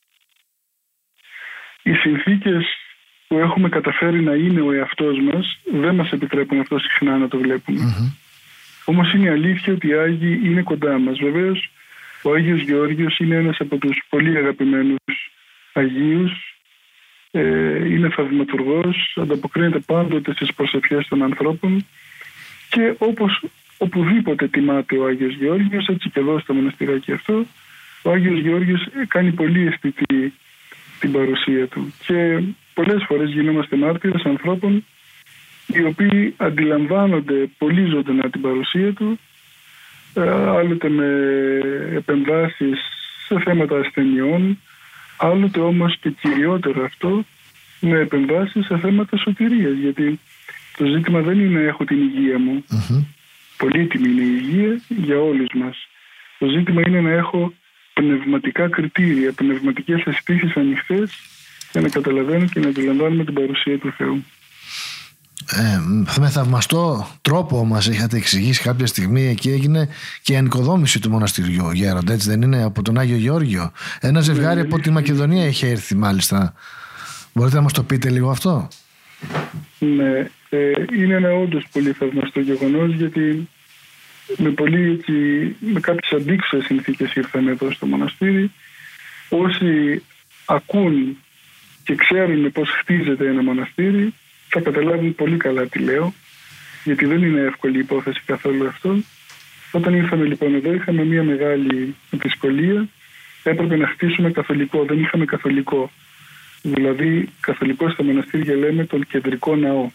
S2: Οι συνθήκες που έχουμε καταφέρει να είναι ο εαυτός μας δεν μας επιτρέπουν αυτό συχνά να το βλέπουμε. Mm-hmm. Όμως είναι αλήθεια ότι οι Άγιοι είναι κοντά μας. Βεβαίως ο Άγιος Γεώργιος είναι ένας από τους πολύ αγαπημένους Αγίους. Ε, είναι θαυματουργός, ανταποκρίνεται πάντοτε στις προσευχές των ανθρώπων και όπως οπουδήποτε τιμάται ο Άγιος Γεώργιος, έτσι και εδώ στο μοναστηράκι αυτό, ο Άγιος Γεώργιος κάνει πολύ αισθητή την παρουσία του και πολλές φορές γινόμαστε μάρτυρες ανθρώπων οι οποίοι αντιλαμβάνονται πολύ ζωντανά την παρουσία του, άλλοτε με επεμβάσεις σε θέματα ασθενειών, άλλοτε όμως και κυριότερο αυτό με επεμβάσεις σε θέματα σωτηρίας, γιατί το ζήτημα δεν είναι έχω την υγεία μου, mm-hmm. πολύτιμη είναι η υγεία για όλους μας. Το ζήτημα είναι να έχω πνευματικά κριτήρια, πνευματικές αισθήσεις ανοιχτές για να καταλαβαίνω και να αντιλαμβάνουμε την παρουσία του Θεού.
S1: Ε, με θαυμαστό τρόπο μας είχατε εξηγήσει κάποια στιγμή, εκεί έγινε και η ανοικοδόμηση του μοναστηριού, Γέροντα, έτσι δεν είναι, από τον Άγιο Γεώργιο? Ένα ζευγάρι από τη Μακεδονία είχε έρθει μάλιστα. Μπορείτε να μας το πείτε λίγο αυτό?
S2: Ναι, ε, είναι ένα όντως πολύ θαυμαστό γεγονός, γιατί με, πολύ, έτσι, με κάποιες αντίξωες συνθήκες ήρθαμε εδώ στο μοναστήρι. Όσοι ακούν και ξέρουν πώς χτίζεται ένα μοναστήρι θα καταλάβουν πολύ καλά τι λέω, γιατί δεν είναι εύκολη υπόθεση καθόλου αυτό. Όταν ήρθαμε λοιπόν εδώ είχαμε μια μεγάλη δυσκολία. Έπρεπε να χτίσουμε καθολικό, δεν είχαμε καθολικό. Δηλαδή καθολικό στα μοναστήρια λέμε τον κεντρικό ναό.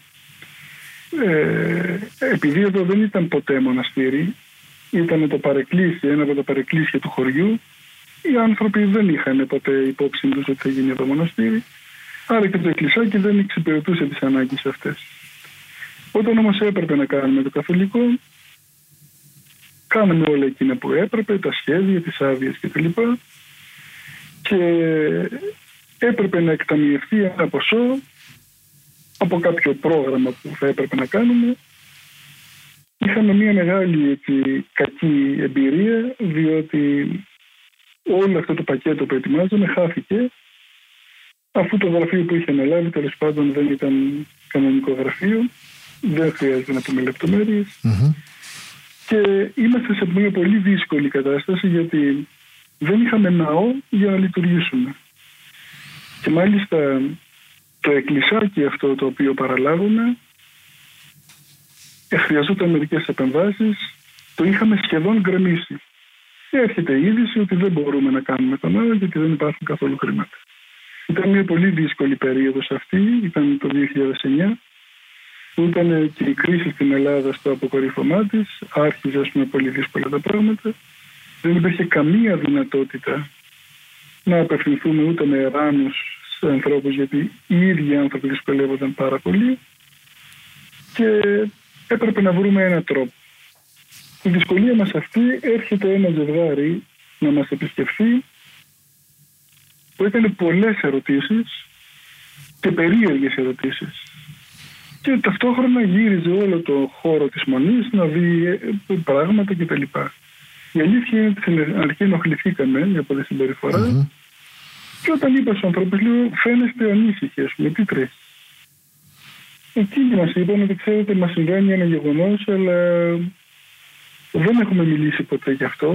S2: Ε, επειδή εδώ δεν ήταν ποτέ μοναστήρι, ήταν το παρεκκλήσι, ένα από τα παρεκκλήσια του χωριού, οι άνθρωποι δεν είχαν ποτέ υπόψη τους ότι θα γίνει εδώ μοναστήρι, άρα και το εκκλησάκι δεν εξυπηρετούσε τις ανάγκες αυτές. Όταν όμως έπρεπε να κάνουμε το καθολικό, κάναμε όλα εκείνα που έπρεπε, τα σχέδια, τις άδειες κτλ. Και έπρεπε να εκταμιευτεί ένα ποσό από κάποιο πρόγραμμα που θα έπρεπε να κάνουμε. Είχαμε μια μεγάλη έτσι, κακή εμπειρία, διότι όλο αυτό το πακέτο που ετοιμάζαμε χάθηκε, αφού το γραφείο που είχε αναλάβει τέλος πάντων δεν ήταν κανονικό γραφείο, δεν χρειάζεται να πούμε λεπτομέρειες. Mm-hmm. Και είμαστε σε μια πολύ δύσκολη κατάσταση, γιατί δεν είχαμε ναό για να λειτουργήσουμε. Και μάλιστα το εκκλησάκι αυτό το οποίο παραλάβουμε χρειαζόταν μερικές επεμβάσεις, το είχαμε σχεδόν γκρεμίσει. Και έρχεται η είδηση ότι δεν μπορούμε να κάνουμε το ναό γιατί δεν υπάρχουν καθόλου χρήματα. Ήταν μια πολύ δύσκολη περίοδος αυτή, ήταν το δύο χιλιάδες εννιά, που ήταν και η κρίση στην Ελλάδα στο αποκορύφωμά της, άρχιζε ας πούμε πολύ δύσκολα τα πράγματα. Δεν υπήρχε καμία δυνατότητα να απευθυνθούμε ούτε με εράνους σε ανθρώπους, γιατί οι ίδιοι άνθρωποι δυσκολεύονταν πάρα πολύ και έπρεπε να βρούμε έναν τρόπο. Η δυσκολία μας αυτή έρχεται ένα ζευγάρι να μας επισκεφθεί που έκανε πολλές ερωτήσεις και περίεργες ερωτήσεις και ταυτόχρονα γύριζε όλο το χώρο της Μονής να δει πράγματα κτλ. Η αλήθεια είναι ότι στην αρχή ενοχληθήκαμε από τη συμπεριφορά, mm-hmm. Και όταν είπα στους ανθρώπους, λέω, φαίνεστε ανήσυχοι, ας πούμε, τι τρέχει. Εκείνοι μας είπαν ότι ξέρετε, μας συμβαίνει ένα γεγονός, αλλά δεν έχουμε μιλήσει ποτέ γι' αυτό.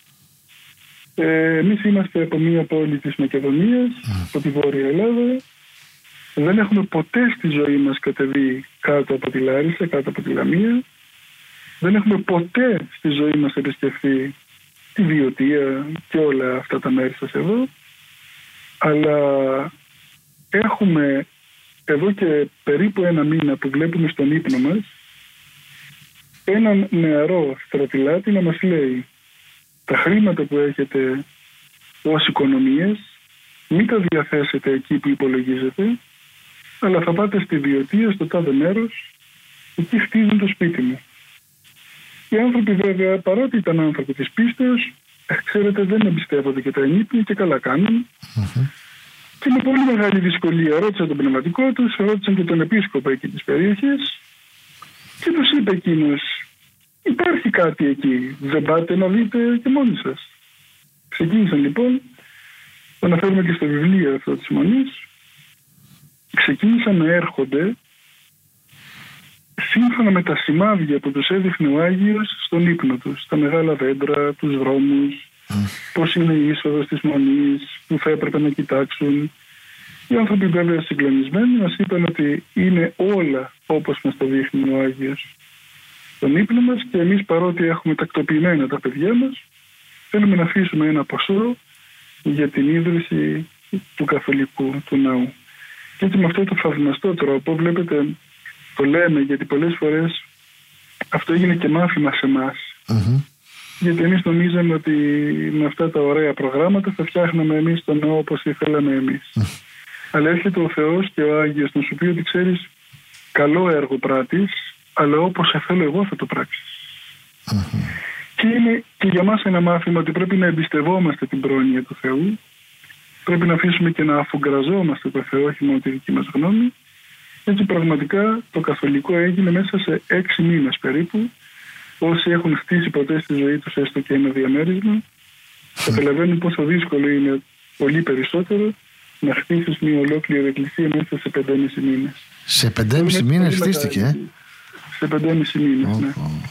S2: Ε, εμείς είμαστε από μία πόλη της Μακεδονίας, από τη Βόρεια Ελλάδα. Δεν έχουμε ποτέ στη ζωή μας κατεβεί κάτω από τη Λάρισα, κάτω από τη Λαμία. Δεν έχουμε ποτέ στη ζωή μας επισκεφθεί τη Βιωτία και όλα αυτά τα μέρη σας εδώ. Αλλά έχουμε εδώ και περίπου ένα μήνα που βλέπουμε στον ύπνο μας έναν νεαρό στρατηλάτη να μας λέει τα χρήματα που έχετε ως οικονομίες μην τα διαθέσετε εκεί που υπολογίζετε, αλλά θα πάτε στη Βιωτία, στο τάδε μέρος, εκεί χτίζουν το σπίτι μου. Οι άνθρωποι βέβαια, παρότι ήταν άνθρωποι της πίστεως, ξέρετε, δεν εμπιστεύονται και τα ενύπνια και καλά κάνουν. Mm-hmm. Και με πολύ μεγάλη δυσκολία ρώτησαν τον πνευματικό τους, ρώτησαν και τον επίσκοπο εκεί της περιοχής και τους είπε εκείνος, υπάρχει κάτι εκεί, δεν πάτε να δείτε και μόνοι σας. Ξεκίνησαν λοιπόν, το αναφέρουμε και στο βιβλίο αυτό της Μονής, ξεκίνησαν να έρχονται σύμφωνα με τα σημάδια που τους έδειχνε ο Άγιος στον ύπνο τους, τα μεγάλα δέντρα, τους δρόμους, mm. πώς είναι η είσοδος της Μονής, που θα έπρεπε να κοιτάξουν. Οι άνθρωποι βέβαια συγκλονισμένοι μας είπαν ότι είναι όλα όπως μας το δείχνει ο Άγιος στον ύπνο μας και εμείς παρότι έχουμε τακτοποιημένα τα παιδιά μας θέλουμε να αφήσουμε ένα ποσό για την ίδρυση του καθολικού, του ναού. Και έτσι με αυτό το θαυμαστό τρόπο, βλέπετε, το λέμε γιατί πολλές φορές αυτό έγινε και μάθημα σε εμάς. Mm-hmm. Γιατί εμείς νομίζαμε ότι με αυτά τα ωραία προγράμματα θα φτιάχναμε εμείς τον ναό όπως ήθελαμε εμείς. Mm-hmm. Αλλά έρχεται ο Θεός και ο Άγιος να σου πει ότι ξέρεις, καλό έργο πράττεις, αλλά όπως σε θέλω εγώ θα το πράξεις. Mm-hmm. Και είναι και για μας ένα μάθημα ότι πρέπει να εμπιστευόμαστε την πρόνοια του Θεού. Πρέπει να αφήσουμε και να αφουγκραζόμαστε το Θεό, όχι μόνο τη δική μας γνώμη. Έτσι πραγματικά το καθολικό έγινε μέσα σε έξι μήνες περίπου. Όσοι έχουν χτίσει ποτέ στη ζωή τους έστω και ένα διαμέρισμα, καταλαβαίνουν πόσο δύσκολο είναι πολύ περισσότερο να χτίσεις μια ολόκληρη εκκλησία μέσα σε πεντέμισι μήνες.
S1: Σε πεντέμισι μήνες χτίστηκε, ε?
S2: Σε πεντέμισι μήνες, oh, ναι. Oh.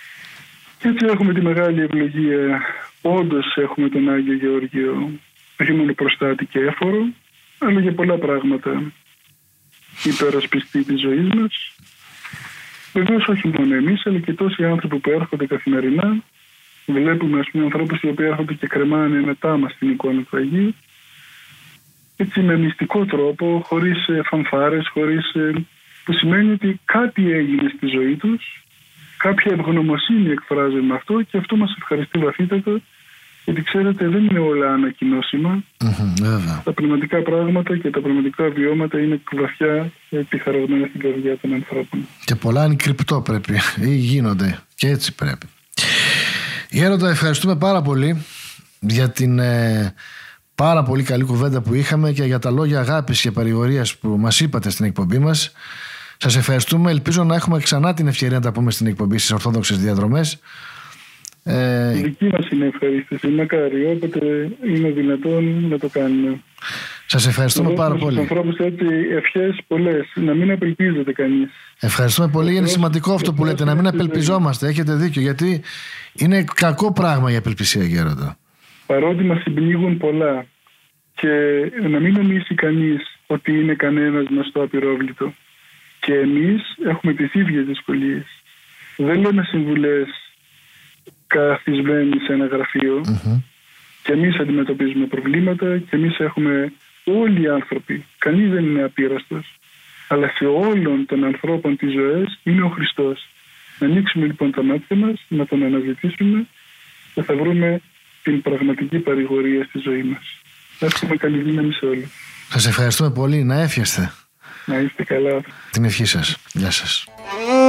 S2: Και έτσι έχουμε τη μεγάλη ευλογία. Όντως έχουμε τον Άγιο Γεώργιο, όχι μόνο προστάτη και έφορο, αλλά για πολλά πράγματα υπερασπιστή της ζωής μας. Βεβαίως όχι μόνο εμείς, αλλά και τόσοι άνθρωποι που έρχονται καθημερινά. Βλέπουμε, ας πούμε, ανθρώπους οι οποίοι έρχονται και κρεμάνε μετά μας την εικόνα του Αγίου. Έτσι με μυστικό τρόπο, χωρίς φανφάρες, χωρίς, που σημαίνει ότι κάτι έγινε στη ζωή τους, κάποια ευγνωμοσύνη εκφράζουν με αυτό και αυτό μας ευχαριστεί βαθύτατα. Γιατί ξέρετε, δεν είναι όλα ανακοινώσιμα. Mm-hmm, τα πνευματικά πράγματα και τα πνευματικά βιώματα είναι βαθιά επιχαραγμένα στην καρδιά των ανθρώπων.
S1: Και πολλά είναι κρυπτό πρέπει ή γίνονται και έτσι πρέπει. Γέροντα, ευχαριστούμε πάρα πολύ για την ε, πάρα πολύ καλή κουβέντα που είχαμε και για τα λόγια αγάπης και παρηγορίας που μας είπατε στην εκπομπή μας. Σας ευχαριστούμε. Ελπίζω να έχουμε ξανά την ευκαιρία να τα πούμε στην εκπομπή στις Ορθόδοξες Διαδρομές.
S2: Ε... Η δική μας είναι ευχαρίστηση. Μακάρι, όποτε είναι δυνατόν να το κάνουμε.
S1: Σας ευχαριστούμε Εδώ, πάρα πολύ.
S2: Ανθρώπους έτσι ευχές πολλές, να μην απελπίζεται κανείς.
S1: Ευχαριστούμε πολύ. Είναι σημαντικό αυτό που λέτε, να μην απελπιζόμαστε. Έχετε δίκιο, γιατί είναι κακό πράγμα η απελπισία, γέροντα.
S2: Παρότι μας συμπλήγουν πολλά και να μην νομίσει κανείς ότι είναι κανένας μας το απειρόβλητο. Και εμείς έχουμε τις ίδιες δυσκολίες. Δεν λέμε συμβουλές καθισμένοι σε ένα γραφείο. Mm-hmm. Και εμείς αντιμετωπίζουμε προβλήματα και εμείς έχουμε όλοι οι άνθρωποι. Κανείς δεν είναι απείραστος. Αλλά σε όλων των ανθρώπων της ζωής είναι ο Χριστός. Να ανοίξουμε λοιπόν τα μάτια μας, να τον αναζητήσουμε και θα βρούμε την πραγματική παρηγορία στη ζωή μας. Θα έχουμε καλή δύναμη σε όλους.
S1: Σας ευχαριστούμε πολύ. Να εύχεστε.
S2: Να είστε καλά.
S1: Την ευχή σας. Γεια σας.